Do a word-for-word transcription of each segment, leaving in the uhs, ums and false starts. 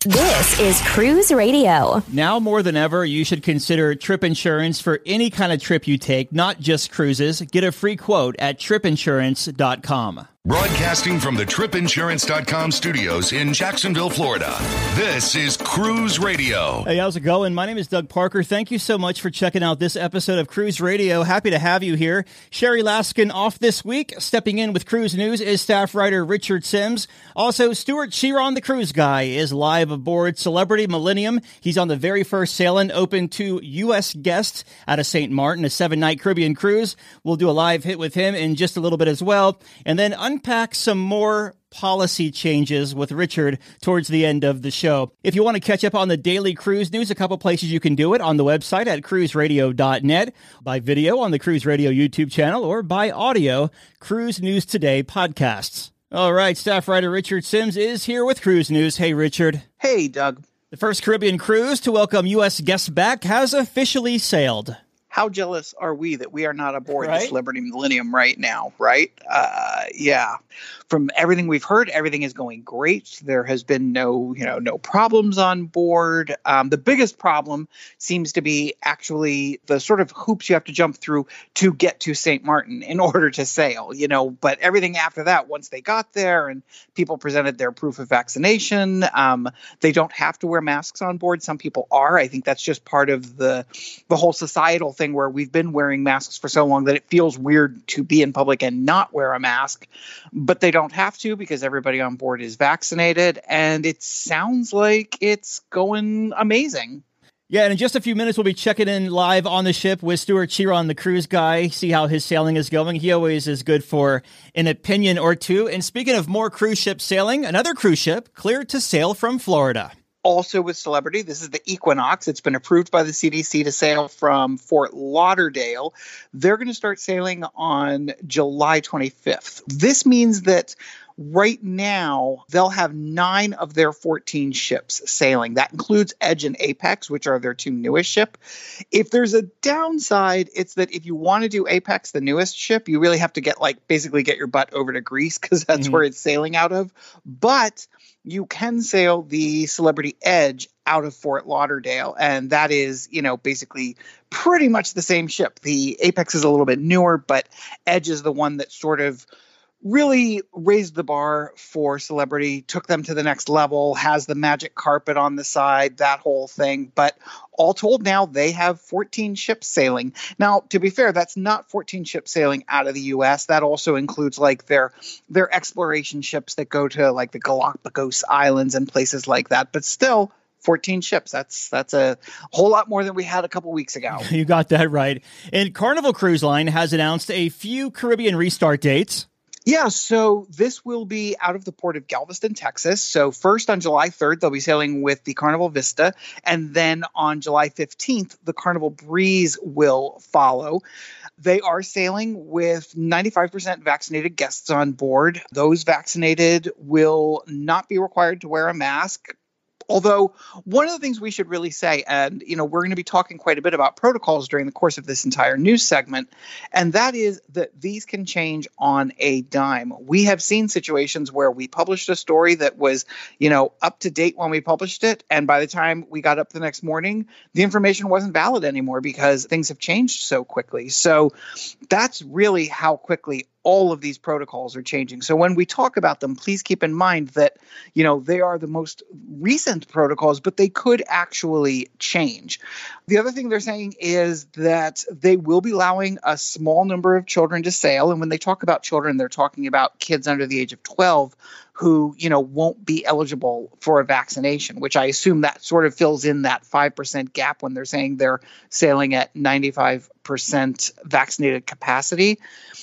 This is Cruise Radio. Now more than ever, you should consider trip insurance for any kind of trip you take, not just cruises. Get a free quote at trip insurance dot com. Broadcasting from the trip insurance dot com studios in Jacksonville, Florida. This is Cruise Radio. Hey, how's it going? My name is Doug Parker. Thank you so much for checking out this episode of Cruise Radio. Happy to have you here. Sherry Laskin off this week. Stepping in with Cruise News is staff writer Richard Sims. Also, Stuart Chiron, the cruise guy, is live aboard Celebrity Millennium. He's on the very first sailing, open to U S guests out of Saint Martin, a seven-night Caribbean cruise. We'll do a live hit with him in just a little bit as well. And then unpack some more policy changes with Richard towards the end of the show. If you want to catch up on the daily cruise news, a couple places you can do it: on the website at cruise radio dot net, by video on the Cruise Radio YouTube channel, or by audio, Cruise News Today podcasts. All right, staff writer Richard Sims is here with Cruise News. Hey, Richard. Hey, Doug. The first Caribbean cruise to welcome U S guests back has officially sailed. How jealous are we that we are not aboard Right? the Celebrity Millennium right now, right? Uh, yeah. From everything we've heard, everything is going great. There has been no, you know, no problems on board. Um, the biggest problem seems to be actually the sort of hoops you have to jump through to get to Saint Martin in order to sail, you know. But everything after that, once they got there and people presented their proof of vaccination, um, they don't have to wear masks on board. Some people are. I think that's just part of the the whole societal thing where we've been wearing masks for so long that it feels weird to be in public and not wear a mask. But they don't have to because everybody on board is vaccinated, and it sounds like it's going amazing. Yeah, and in just a few minutes, we'll be checking in live on the ship with Stuart Chiron, the cruise guy, see how his sailing is going. He always is good for an opinion or two. And speaking of more cruise ship sailing, another cruise ship cleared to sail from Florida. Also with Celebrity, this is the Equinox. It's been approved by the C D C to sail from Fort Lauderdale. They're going to start sailing on July twenty-fifth. This means that right now, they'll have nine of their fourteen ships sailing. That includes Edge and Apex, which are their two newest ship. If there's a downside, it's that if you want to do Apex, the newest ship, you really have to get like basically get your butt over to Greece because that's mm-hmm. where it's sailing out of. But you can sail the Celebrity Edge out of Fort Lauderdale, and that is, you know, basically pretty much the same ship. The Apex is a little bit newer, but Edge is the one that sort of really raised the bar for Celebrity, took them to the next level, has the magic carpet on the side, that whole thing. But all told, now they have fourteen ships sailing. Now, to be fair, that's not fourteen ships sailing out of the U S. That also includes like their their exploration ships that go to like the Galapagos Islands and places like that. But still, fourteen ships. That's that's a whole lot more than we had a couple weeks ago. You got that right. And Carnival Cruise Line has announced a few Caribbean restart dates. Yeah, so this will be out of the port of Galveston, Texas. So first on July third, they'll be sailing with the Carnival Vista. And then on July fifteenth, the Carnival Breeze will follow. They are sailing with ninety-five percent vaccinated guests on board. Those vaccinated will not be required to wear a mask. Although one of the things we should really say, and, you know, we're going to be talking quite a bit about protocols during the course of this entire news segment, and that is that these can change on a dime. We have seen situations where we published a story that was, you know, up to date when we published it, and by the time we got up the next morning, the information wasn't valid anymore because things have changed so quickly. So that's really how quickly all of these protocols are changing. So when we talk about them, please keep in mind that, you know, they are the most recent protocols, but they could actually change. The other thing they're saying is that they will be allowing a small number of children to sail. And when they talk about children, they're talking about kids under the age of twelve who, you know, won't be eligible for a vaccination, which I assume that sort of fills in that five percent gap when they're saying they're sailing at ninety-five percent vaccinated capacity.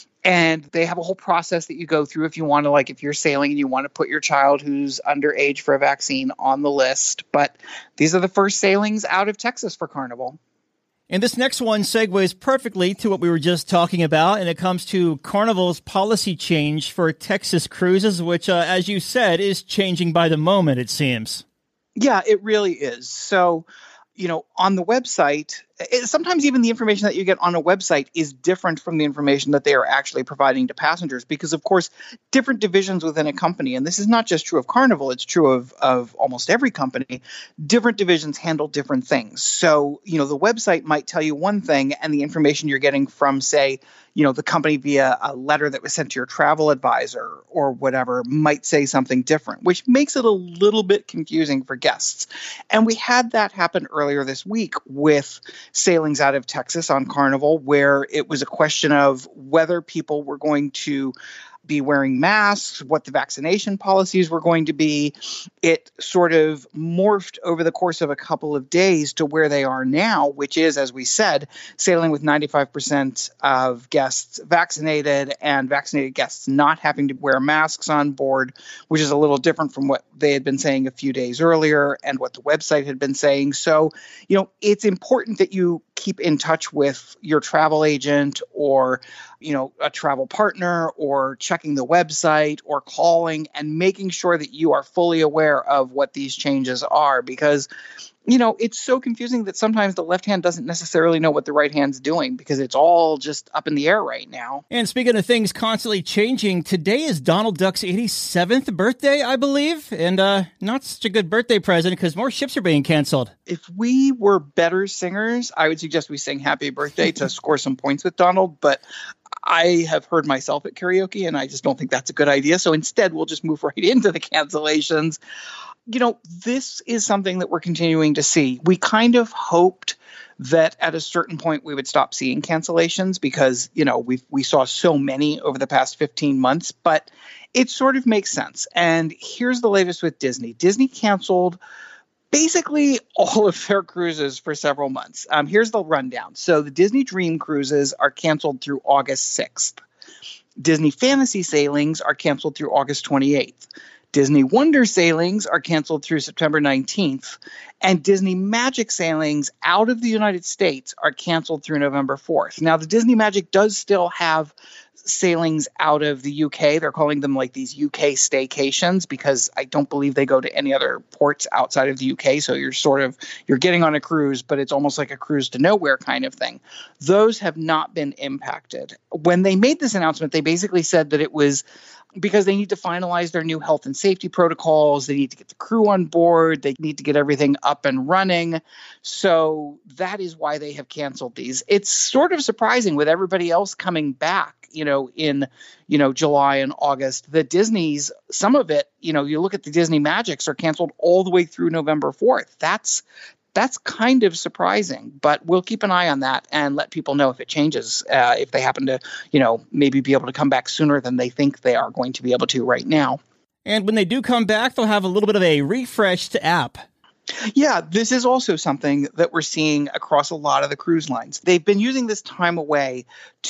And they have a whole process that you go through if you want to, like if you're sailing and you want to put your child who's underage for a vaccine on the list. But these are the first sailings out of Texas for Carnival. And this next one segues perfectly to what we were just talking about, and it comes to Carnival's policy change for Texas cruises, which, uh, as you said, is changing by the moment, it seems. Yeah, it really is. So, you know, on the website, it, sometimes even the information that you get on a website is different from the information that they are actually providing to passengers because, of course, different divisions within a company, and this is not just true of Carnival, it's true of, of almost every company, different divisions handle different things. So, you know, the website might tell you one thing and the information you're getting from, say, you know, the company via a letter that was sent to your travel advisor or whatever might say something different, which makes it a little bit confusing for guests. And we had that happen earlier this week with sailings out of Texas on Carnival, where it was a question of whether people were going to be wearing masks, what the vaccination policies were going to be. It sort of morphed over the course of a couple of days to where they are now, which is, as we said, sailing with ninety-five percent of guests vaccinated and vaccinated guests not having to wear masks on board, which is a little different from what they had been saying a few days earlier and what the website had been saying. So, you know, it's important that you keep in touch with your travel agent or, you know, a travel partner, or checking the website or calling and making sure that you are fully aware of what these changes are, because, you know, it's so confusing that sometimes the left hand doesn't necessarily know what the right hand's doing because it's all just up in the air right now. And speaking of things constantly changing, today is Donald Duck's eighty-seventh birthday, I believe, and uh, not such a good birthday present because more ships are being canceled. If we were better singers, I would suggest we sing Happy Birthday to score some points with Donald, but I have heard myself at karaoke, and I just don't think that's a good idea. So instead, we'll just move right into the cancellations. You know, this is something that we're continuing to see. We kind of hoped that at a certain point we would stop seeing cancellations because, you know, we we saw so many over the past fifteen months, but it sort of makes sense. And here's the latest with Disney. Disney canceled basically all of their cruises for several months. Um, here's the rundown. So the Disney Dream cruises are canceled through August sixth. Disney Fantasy sailings are canceled through August twenty-eighth. Disney Wonder sailings are canceled through September nineteenth. And Disney Magic sailings out of the United States are canceled through November fourth. Now, the Disney Magic does still have sailings out of the U K. They're calling them like these U K staycations because I don't believe they go to any other ports outside of the U K. So you're sort of, you're getting on a cruise, but it's almost like a cruise to nowhere kind of thing. Those have not been impacted. When they made this announcement, they basically said that it was because they need to finalize their new health and safety protocols. They need to get the crew on board. They need to get everything up and running. So that is why they have canceled these. It's sort of surprising with everybody else coming back, you know, in, you know, July and August. The Disney's, some of it, you know, you look at the Disney Magics are canceled all the way through November fourth. That's That's kind of surprising, but we'll keep an eye on that and let people know if it changes, uh, if they happen to, you know, maybe be able to come back sooner than they think they are going to be able to right now. And when they do come back, they'll have a little bit of a refreshed app. Yeah, this is also something that we're seeing across a lot of the cruise lines. They've been using this time away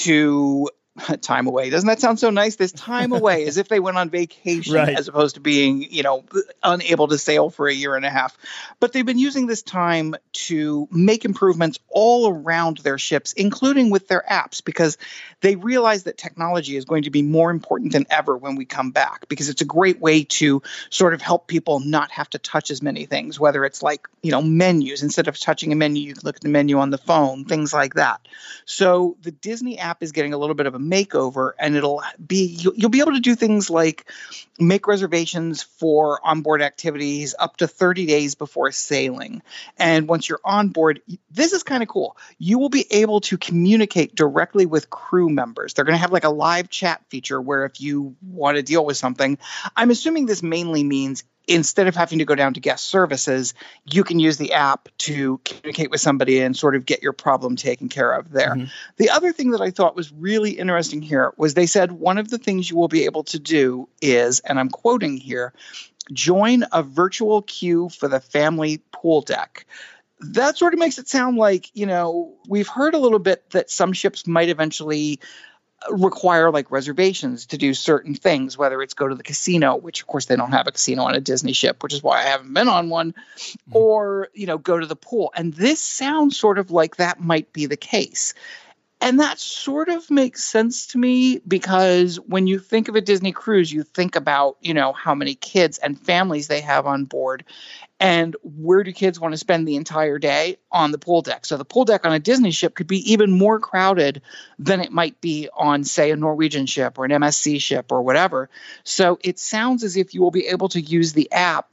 to time away. Doesn't that sound so nice? This time away, as if they went on vacation, right, as opposed to being, you know, unable to sail for a year and a half. But they've been using this time to make improvements all around their ships, including with their apps, because they realize that technology is going to be more important than ever when we come back, because it's a great way to sort of help people not have to touch as many things, whether it's like, you know, menus. Instead of touching a menu, you can look at the menu on the phone, things like that. So the Disney app is getting a little bit of a makeover, and it'll be, you'll, you'll be able to do things like make reservations for onboard activities up to thirty days before sailing. And once you're on board, this is kind of cool. You will be able to communicate directly with crew members. They're going to have like a live chat feature where if you want to deal with something, I'm assuming this mainly means instead of having to go down to guest services, you can use the app to communicate with somebody and sort of get your problem taken care of there. Mm-hmm. The other thing that I thought was really interesting here was they said one of the things you will be able to do is, and I'm quoting here, join a virtual queue for the family pool deck. That sort of makes it sound like, you know, we've heard a little bit that some ships might eventually require like reservations to do certain things, whether it's go to the casino, which of course they don't have a casino on a Disney ship, which is why I haven't been on one, mm-hmm. or, you know, go to the pool. And this sounds sort of like that might be the case. And that sort of makes sense to me because when you think of a Disney cruise, you think about, you know, how many kids and families they have on board. And where do kids want to spend the entire day? On the pool deck. So the pool deck on a Disney ship could be even more crowded than it might be on, say, a Norwegian ship or an M S C ship or whatever. So it sounds as if you will be able to use the app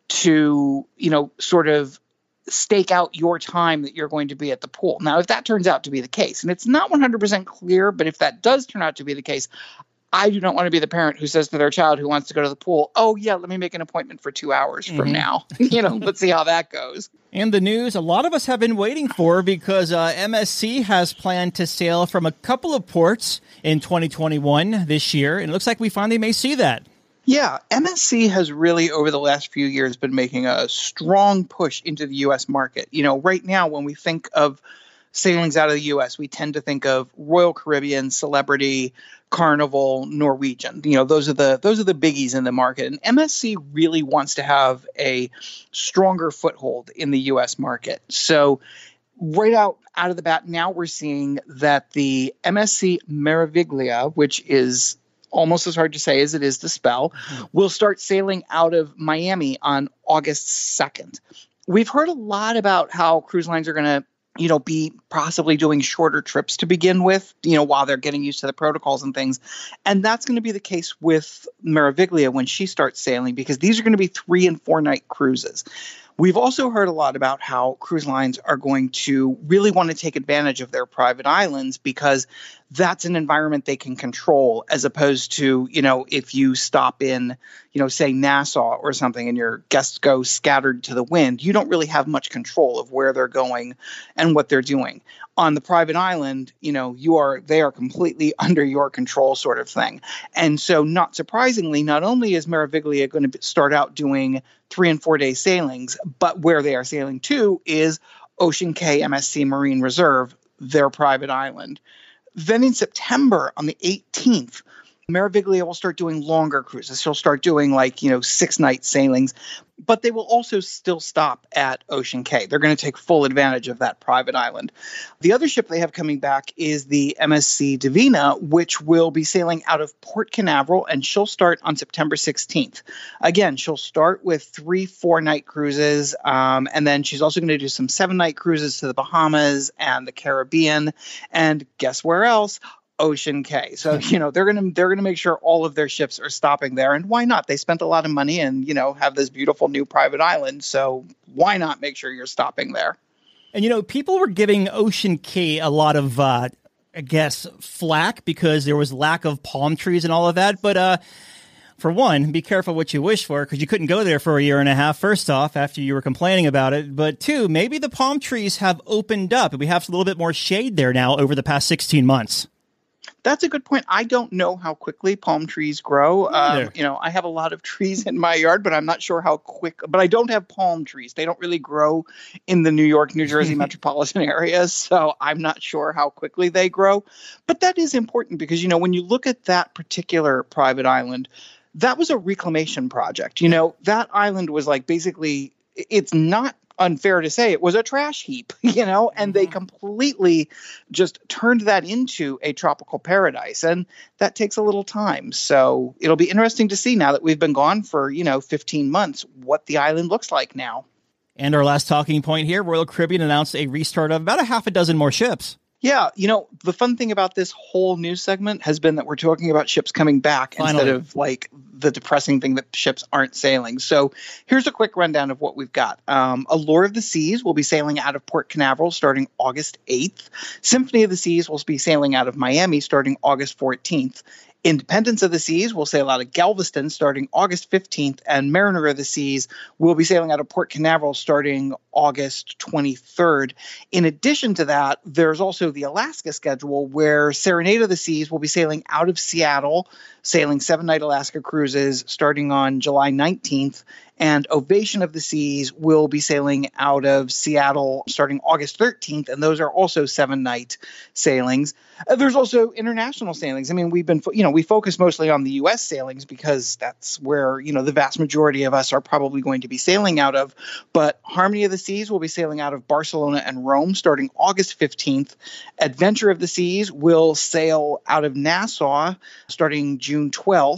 to, you know, sort of stake out your time that you're going to be at the pool. Now, if that turns out to be the case, and it's not one hundred percent clear, but if that does turn out to be the case, I do not want to be the parent who says to their child who wants to go to the pool, oh, yeah, let me make an appointment for two hours from mm-hmm. now. You know, let's see how that goes. And the news a lot of us have been waiting for, because uh, M S C has planned to sail from a couple of ports in twenty twenty-one this year. And it looks like we finally may see that. Yeah, M S C has really, over the last few years, been making a strong push into the U S market. You know, right now, when we think of sailings out of the U S, we tend to think of Royal Caribbean, Celebrity, Carnival, Norwegian. You know, those are the those are the biggies in the market. And M S C really wants to have a stronger foothold in the U S market. So right out, out of the bat, now we're seeing that the M S C Meraviglia, which is almost as hard to say as it is to spell, mm-hmm. will start sailing out of Miami on August second. We've heard a lot about how cruise lines are going to, you know, be possibly doing shorter trips to begin with, you know, while they're getting used to the protocols and things. And that's going to be the case with Meraviglia when she starts sailing, because these are going to be three and four night cruises. We've also heard a lot about how cruise lines are going to really want to take advantage of their private islands, because that's an environment they can control, as opposed to, you know, if you stop in, you know, say Nassau or something and your guests go scattered to the wind, you don't really have much control of where they're going and what they're doing. On the private island, you know, you are they are completely under your control, sort of thing. And so, not surprisingly, not only is Meraviglia going to start out doing three and four day sailings, but where they are sailing to is Ocean Cay M S C Marine Reserve, their private island. Then in September, on the eighteenth, Meraviglia will start doing longer cruises. She'll start doing like, you know, six night sailings, but they will also still stop at Ocean Cay. They're going to take full advantage of that private island. The other ship they have coming back is the M S C Divina, which will be sailing out of Port Canaveral, and she'll start on September sixteenth. Again, she'll start with three, four night cruises. Um, and then she's also going to do some seven night cruises to the Bahamas and the Caribbean. And guess where else? Ocean Cay. So, you know, they're going to they're going to make sure all of their ships are stopping there. And why not? They spent a lot of money and, you know, have this beautiful new private island. So why not make sure you're stopping there? And, you know, people were giving Ocean Cay a lot of, uh, I guess, flack because there was lack of palm trees and all of that. But uh, for one, be careful what you wish for, because you couldn't go there for a year and a half, first off, after you were complaining about it. But two, maybe the palm trees have opened up and we have a little bit more shade there now over the past sixteen months. That's a good point. I don't know how quickly palm trees grow. Um, you know, I have a lot of trees in my yard, but I'm not sure how quick. But I don't have palm trees. They don't really grow in the New York, New Jersey metropolitan areas. So I'm not sure how quickly they grow. But that is important because, you know, when you look at that particular private island, that was a reclamation project. You know, that island was like basically, it's not unfair to say, it was a trash heap, you know, and they completely just turned that into a tropical paradise. And that takes a little time. So it'll be interesting to see, now that we've been gone for, you know, fifteen months, what the island looks like now. And our last talking point here, Royal Caribbean announced a restart of about a half a dozen more ships. Yeah, you know, the fun thing about this whole news segment has been that we're talking about ships coming back Finally. instead of like the depressing thing that ships aren't sailing. So here's a quick rundown of what we've got. Um, Allure of the Seas will be sailing out of Port Canaveral starting August eighth. Symphony of the Seas will be sailing out of Miami starting August fourteenth. Independence of the Seas will sail out of Galveston starting August fifteenth, and Mariner of the Seas will be sailing out of Port Canaveral starting August twenty-third. In addition to that, there's also the Alaska schedule where Serenade of the Seas will be sailing out of Seattle, sailing seven-night Alaska cruises starting on July nineteenth, and Ovation of the Seas will be sailing out of Seattle starting August thirteenth, and those are also seven-night sailings. Uh, there's also international sailings. I mean, we've been, fo- you know, we focus mostly on the U S sailings because that's where, you know, the vast majority of us are probably going to be sailing out of. But Harmony of the Seas will be sailing out of Barcelona and Rome starting August fifteenth. Adventure of the Seas will sail out of Nassau starting June twelfth.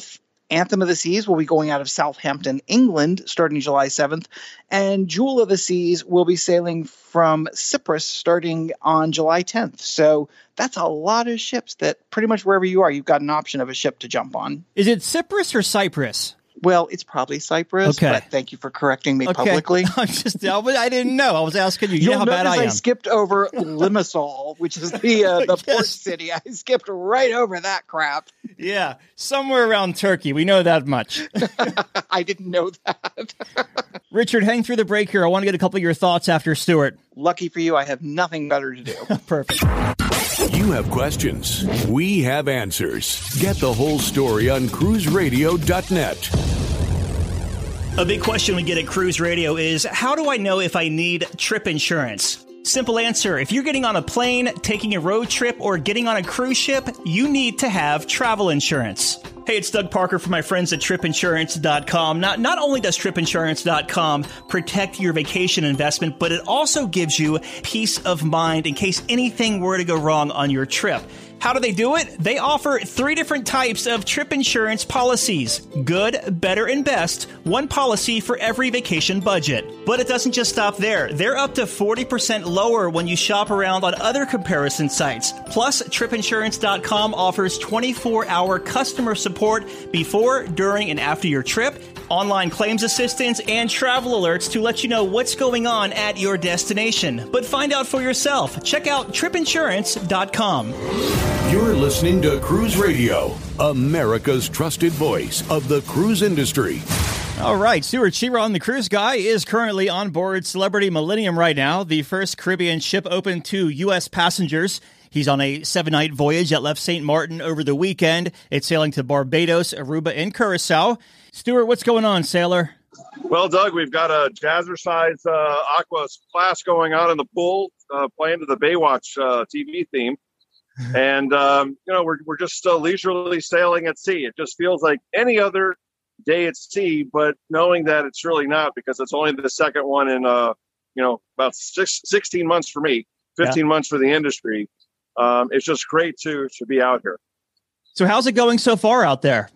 Anthem of the Seas will be going out of Southampton, England, starting July seventh. And Jewel of the Seas will be sailing from Cyprus starting on July tenth. So that's a lot of ships that pretty much wherever you are, you've got an option of a ship to jump on. Is it Cyprus or Cyprus? Well, it's probably Cyprus, okay. but thank you for correcting me okay. publicly. I'm just, I didn't know. I was asking you. You You'll know how bad I am. I skipped over Limassol, which is the uh, the yes. port city. I skipped right over that crap. Yeah, somewhere around Turkey. We know that much. I didn't know that. Richard, hang through the break here. I want to get a couple of your thoughts after Stuart. Lucky for you, I have nothing better to do. Perfect. You have questions. We have answers. Get the whole story on cruise radio dot net. A big question we get at Cruise Radio is, how do I know if I need trip insurance? Simple answer. If you're getting on a plane, taking a road trip, or getting on a cruise ship, you need to have travel insurance. Hey, it's Doug Parker from my friends at trip insurance dot com. Not, not only does trip insurance dot com protect your vacation investment, but it also gives you peace of mind in case anything were to go wrong on your trip. How do they do it? They offer three different types of trip insurance policies. Good, better, and best. One policy for every vacation budget. But it doesn't just stop there. They're up to forty percent lower when you shop around on other comparison sites. Plus, trip insurance dot com offers twenty-four hour customer support before, during, and after your trip, online claims assistance, and travel alerts to let you know what's going on at your destination. But find out for yourself. Check out trip insurance dot com. You're listening to Cruise Radio, America's trusted voice of the cruise industry. All right, Stuart Chiron, the cruise guy, is currently on board Celebrity Millennium right now, the first Caribbean ship open to U S passengers. He's on a seven-night voyage that left Saint Martin over the weekend. It's sailing to Barbados, Aruba, and Curacao. Stuart, what's going on, sailor? Well, Doug, we've got a jazzercise uh, aqua class going on in the pool, uh, playing to the Baywatch uh, T V theme. And, um, you know, we're, we're just uh, leisurely sailing at sea. It just feels like any other day at sea, but knowing that it's really not, because it's only the second one in, uh, you know, about six, sixteen months for me, fifteen yeah. months for the industry. Um, it's just great to, to be out here. So how's it going so far out there?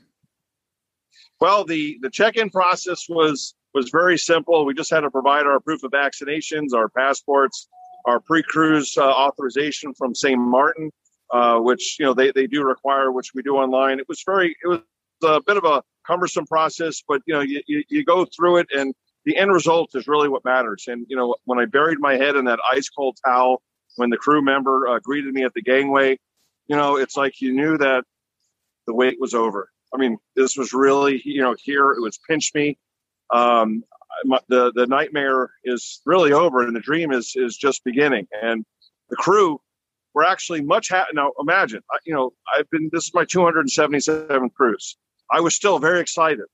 Well, the, the check-in process was, was very simple. We just had to provide our proof of vaccinations, our passports, our pre-cruise uh, authorization from Saint Martin. Uh, which, you know, they, they do require, which we do online. It was very, it was a bit of a cumbersome process, but, you know, you, you, you go through it and the end result is really what matters. And, you know, when I buried my head in that ice cold towel, when the crew member uh, greeted me at the gangway, you know, it's like you knew that the wait was over. I mean, this was really, you know, here it was pinch me. Um, my, the, the nightmare is really over and the dream is, is just beginning. And the crew, we're actually much happy. Now, imagine, you know, I've been, this is my two hundred seventy-seventh cruise. I was still very excited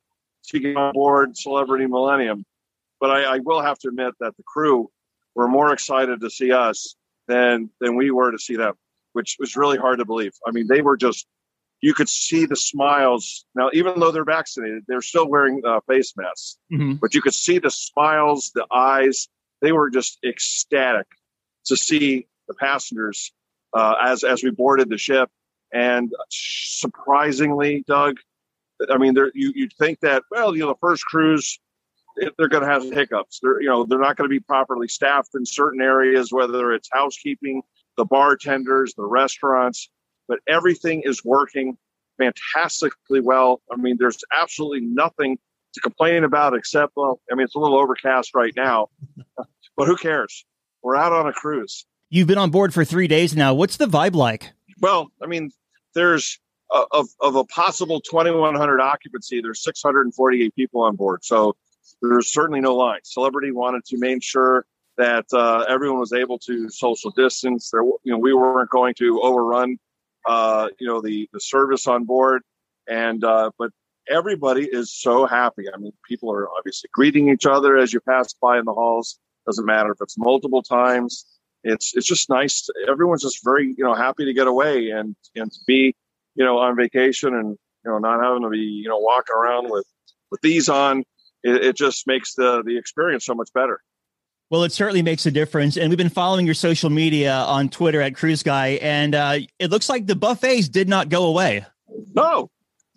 to get on board Celebrity Millennium, but I, I will have to admit that the crew were more excited to see us than, than we were to see them, which was really hard to believe. I mean, they were just, you could see the smiles. Now, even though they're vaccinated, they're still wearing uh, face masks, mm-hmm. but you could see the smiles, the eyes. They were just ecstatic to see the passengers uh, as as we boarded the ship. And surprisingly, Doug, I mean, you, you'd think that, well, you know, the first cruise, they're going to have hiccups. They're, you know, they're not going to be properly staffed in certain areas, whether it's housekeeping, the bartenders, the restaurants, but everything is working fantastically well. I mean, there's absolutely nothing to complain about except, well, I mean, it's a little overcast right now, but who cares? We're out on a cruise. You've been on board for three days now. What's the vibe like? Well, I mean, there's uh, of of a possible twenty-one hundred occupancy, there's six hundred forty-eight people on board. So there's certainly no line. Celebrity wanted to make sure that uh, everyone was able to social distance. There, you know, we weren't going to overrun, uh, you know, the the service on board, and uh, but everybody is so happy. I mean, people are obviously greeting each other as you pass by in the halls. Doesn't matter if it's multiple times. It's it's just nice. To, everyone's just very, you know, happy to get away and, and to be, you know, on vacation and, you know, not having to be, you know, walking around with, with these on. It, it just makes the, the experience so much better. Well, it certainly makes a difference. And we've been following your social media on Twitter at Cruise Guy. And uh, it looks like the buffets did not go away. No,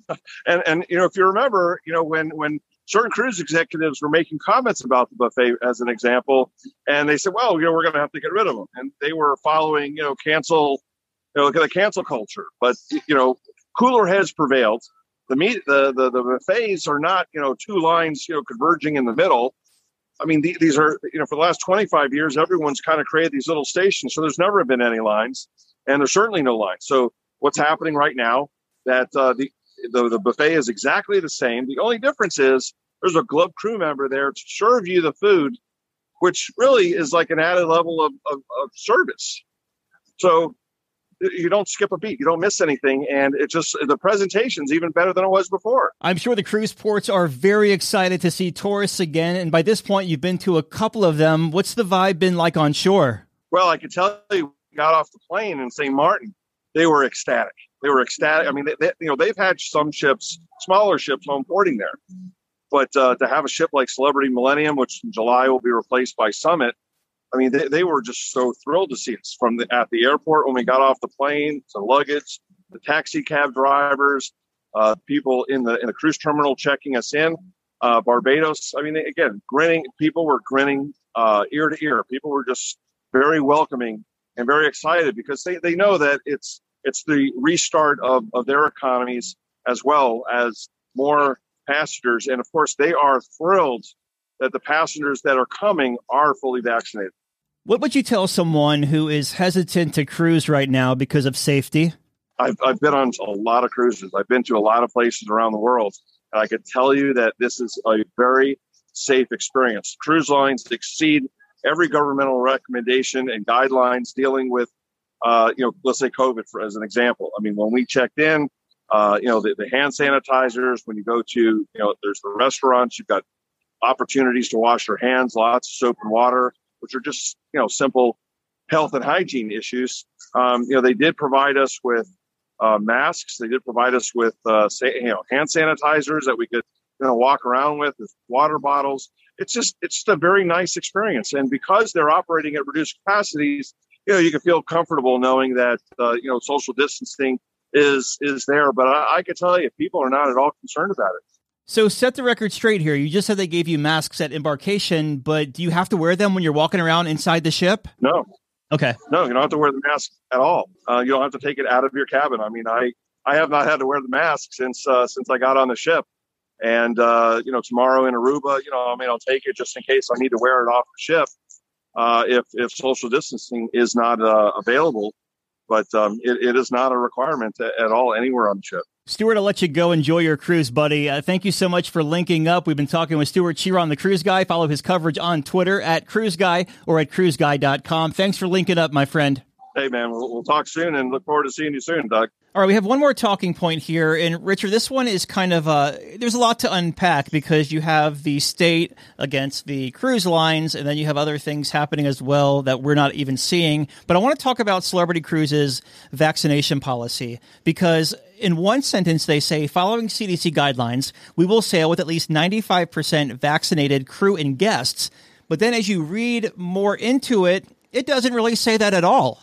and and you know, if you remember, you know, when when certain cruise executives were making comments about the buffet as an example, and they said, well, you know, we're going to have to get rid of them, and they were following, you know, cancel, you know, the cancel culture. But you know, cooler heads prevailed. The meat, the, the the buffets are not, you know, two lines, you know, converging in the middle. I mean, th- these are, you know, for the last twenty-five years, everyone's kind of created these little stations. So there's never been any lines, and there's certainly no lines. So what's happening right now, that uh, the, the the buffet is exactly the same. The only difference is there's a Glub crew member there to serve you the food, which really is like an added level of, of, of service. So you don't skip a beat, you don't miss anything, and it just, the presentation's even better than it was before. I'm sure the cruise ports are very excited to see tourists again, and by this point, you've been to a couple of them. What's the vibe been like on shore? Well, I can tell you, we got off the plane in Saint Martin, they were ecstatic. They were ecstatic. I mean, they, they, you know, they've had some ships, smaller ships, home porting there, but uh, to have a ship like Celebrity Millennium, which in July will be replaced by Summit, I mean, they, they were just so thrilled to see us from the, at the airport when we got off the plane, to luggage, the taxi cab drivers, uh, people in the in the cruise terminal checking us in, uh, Barbados. I mean, again, grinning. People were grinning uh, ear to ear. People were just very welcoming and very excited because they, they know that it's it's the restart of, of their economies as well as more passengers. And of course, they are thrilled that the passengers that are coming are fully vaccinated. What would you tell someone who is hesitant to cruise right now because of safety? I've, I've been on a lot of cruises. I've been to a lot of places around the world. And I could tell you that this is a very safe experience. Cruise lines exceed every governmental recommendation and guidelines dealing with, uh, you know, let's say COVID, for, as an example. I mean, when we checked in, uh, you know, the, the hand sanitizers, when you go to, you know, there's the restaurants, you've got opportunities to wash your hands, lots of soap and water, which are just, you know, simple health and hygiene issues. Um, you know, they did provide us with uh, masks. They did provide us with, uh, say, you know, hand sanitizers that we could, you know, walk around with, with water bottles. It's just, it's just a very nice experience. And because they're operating at reduced capacities, you know, you can feel comfortable knowing that, uh, you know, social distancing is, is there. But I, I can tell you, people are not at all concerned about it. So set the record straight here. You just said they gave you masks at embarkation, but do you have to wear them when you're walking around inside the ship? No. Okay. No, you don't have to wear the mask at all. Uh, you don't have to take it out of your cabin. I mean, I, I have not had to wear the mask since uh, since I got on the ship. And, uh, you know, tomorrow in Aruba, you know, I mean, I'll take it just in case I need to wear it off the ship uh, if, if social distancing is not uh, available. But um, it, it is not a requirement at all anywhere on the ship. Stuart, I'll let you go enjoy your cruise, buddy. Uh, thank you so much for linking up. We've been talking with Stuart Chiron, the Cruise Guy. Follow his coverage on Twitter at Cruise Guy or at cruise guy dot com. Thanks for linking up, my friend. Hey, man, we'll, we'll talk soon and look forward to seeing you soon, Doug. All right, we have one more talking point here. And Richard, this one is kind of, uh, there's a lot to unpack because you have the state against the cruise lines, and then you have other things happening as well that we're not even seeing. But I want to talk about Celebrity Cruises' vaccination policy because in one sentence, they say, following C D C guidelines, we will sail with at least ninety-five percent vaccinated crew and guests. But then as you read more into it, it doesn't really say that at all.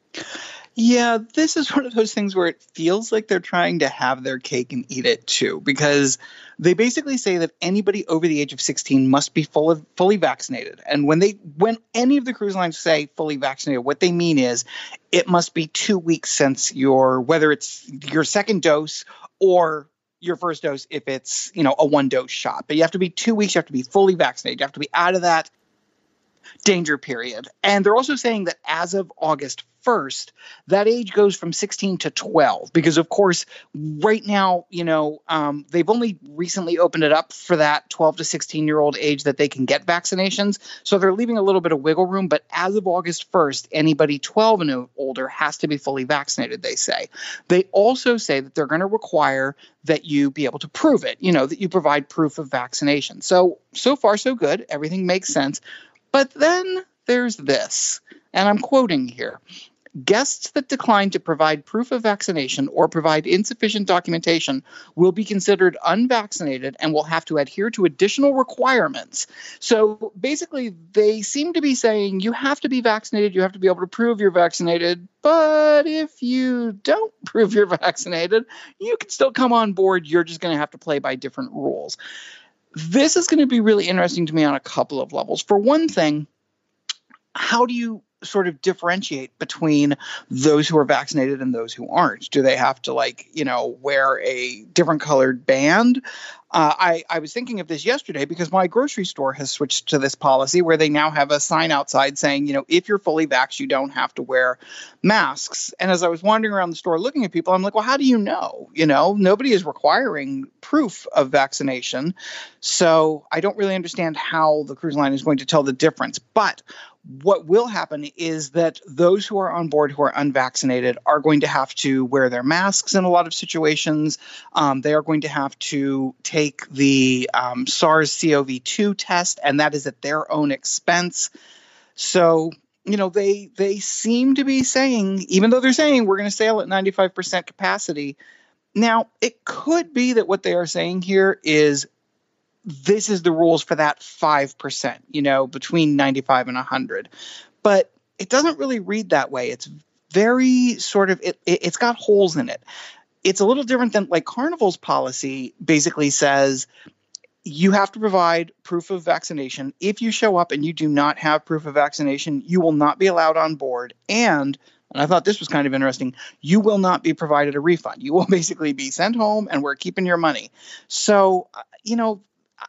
Yeah, this is one of those things where it feels like they're trying to have their cake and eat it too, because they basically say that anybody over the age of sixteen must be full of, fully vaccinated. And when they when any of the cruise lines say fully vaccinated, what they mean is it must be two weeks since your, whether it's your second dose or your first dose if it's, you know, a one dose shot. But you have to be two weeks, you have to be fully vaccinated. You have to be out of that danger period. And they're also saying that as of August first, that age goes from sixteen to twelve, because of course, right now, you know, um, they've only recently opened it up for that twelve to sixteen year old age that they can get vaccinations. So they're leaving a little bit of wiggle room. But as of August first, anybody twelve and older has to be fully vaccinated, they say. They also say that they're going to require that you be able to prove it, you know, that you provide proof of vaccination. So, so far, so good. Everything makes sense. But then there's this, and I'm quoting here. Guests that decline to provide proof of vaccination or provide insufficient documentation will be considered unvaccinated and will have to adhere to additional requirements. So basically, they seem to be saying you have to be vaccinated, you have to be able to prove you're vaccinated, but if you don't prove you're vaccinated, you can still come on board. You're just going to have to play by different rules. This is going to be really interesting to me on a couple of levels. For one thing, how do you sort of differentiate between those who are vaccinated and those who aren't? Do they have to, like, you know, wear a different colored band? Uh, I, I was thinking of this yesterday because my grocery store has switched to this policy where they now have a sign outside saying, you know, if you're fully vaxxed, you don't have to wear masks. And as I was wandering around the store looking at people, I'm like, well, how do you know? You know, nobody is requiring proof of vaccination. So I don't really understand how the cruise line is going to tell the difference. But what will happen is that those who are on board who are unvaccinated are going to have to wear their masks in a lot of situations. Um, they are going to have to take the um, SARS-C o V two test, and that is at their own expense. So, you know, they they seem to be saying, even though they're saying we're going to sail at ninety-five percent capacity, now it could be that what they are saying here is this is the rules for that five percent, you know, between ninety-five and one hundred. But it doesn't really read that way. It's very sort of, it, it, it's got holes in it. It's a little different than, like, Carnival's policy basically says you have to provide proof of vaccination. If you show up and you do not have proof of vaccination, you will not be allowed on board. And And I thought this was kind of interesting. You will not be provided a refund. You will basically be sent home and we're keeping your money. So, you know,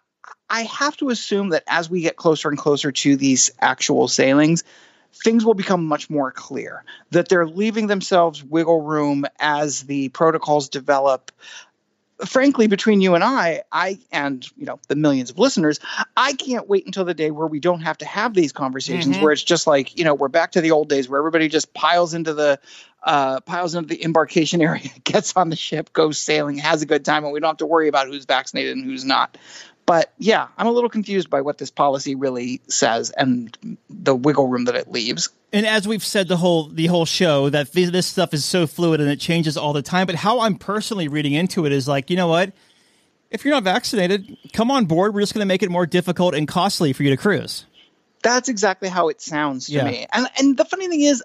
I have to assume that as we get closer and closer to these actual sailings, things will become much more clear, that they're leaving themselves wiggle room as the protocols develop. Frankly, between you and I, I and, you know, the millions of listeners, I can't wait until the day where we don't have to have these conversations, mm-hmm. where it's just like, you know, we're back to the old days where everybody just piles into the uh, piles into the embarkation area, gets on the ship, goes sailing, has a good time, and we don't have to worry about who's vaccinated and who's not. But yeah, I'm a little confused by what this policy really says and the wiggle room that it leaves. And as we've said the whole the whole show, that th- this stuff is so fluid and it changes all the time. But how I'm personally reading into it is like, you know what? If you're not vaccinated, come on board. We're just going to make it more difficult and costly for you to cruise. That's exactly how it sounds to yeah. me. And and the funny thing is,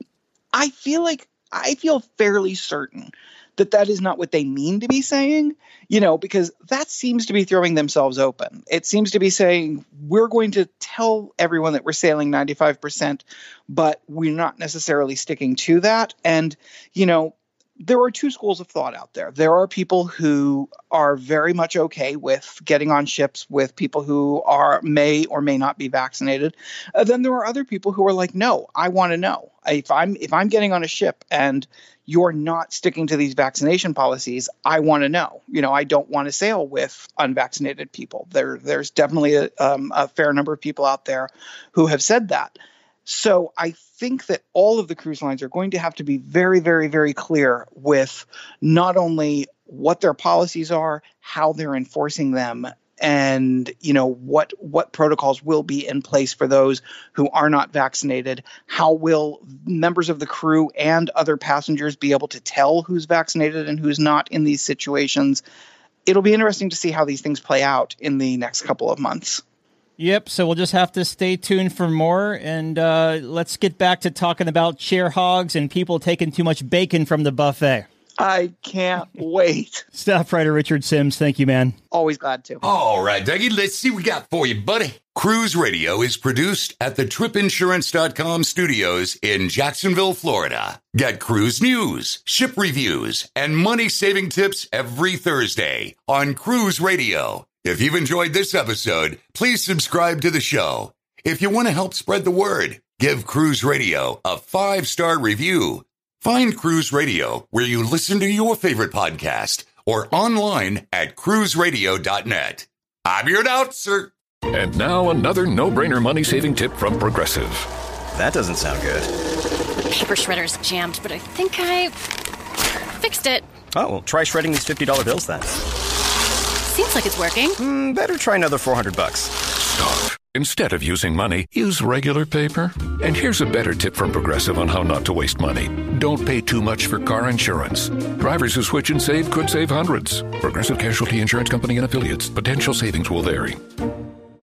I feel like I feel fairly certain that that is not what they mean to be saying, you know, because that seems to be throwing themselves open. It seems to be saying, we're going to tell everyone that we're sailing ninety-five percent, but we're not necessarily sticking to that. And, you know, there are two schools of thought out there. There are people who are very much okay with getting on ships with people who are may or may not be vaccinated. Uh, then there are other people who are like, no, I want to know. If I'm if I'm getting on a ship and you're not sticking to these vaccination policies, I want to know. You know, I don't want to sail with unvaccinated people. There, there's definitely a, um, a fair number of people out there who have said that. So I think that all of the cruise lines are going to have to be very, very, very clear with not only what their policies are, how they're enforcing them, and, you know, what what protocols will be in place for those who are not vaccinated. How will members of the crew and other passengers be able to tell who's vaccinated and who's not in these situations? It'll be interesting to see how these things play out in the next couple of months. Yep, so we'll just have to stay tuned for more, and uh, let's get back to talking about chair hogs and people taking too much bacon from the buffet. I can't wait. Staff writer Richard Sims, thank you, man. Always glad to. All right, Dougie, let's see what we got for you, buddy. Cruise Radio is produced at the trip insurance dot com studios in Jacksonville, Florida. Get cruise news, ship reviews, and money-saving tips every Thursday on Cruise Radio. If you've enjoyed this episode, please subscribe to the show. If you want to help spread the word, give Cruise Radio a five-star review. Find Cruise Radio where you listen to your favorite podcast or online at cruise radio dot net. I'm your announcer. And now another no-brainer money-saving tip from Progressive. That doesn't sound good. The paper shredder's jammed, but I think I fixed it. Oh, well, try shredding these fifty dollar bills then. Seems like it's working. Mm, better try another four hundred bucks. Stop. Instead of using money, use regular paper. And here's a better tip from Progressive on how not to waste money. Don't pay too much for car insurance. Drivers who switch and save could save hundreds. Progressive Casualty Insurance Company and Affiliates. Potential savings will vary.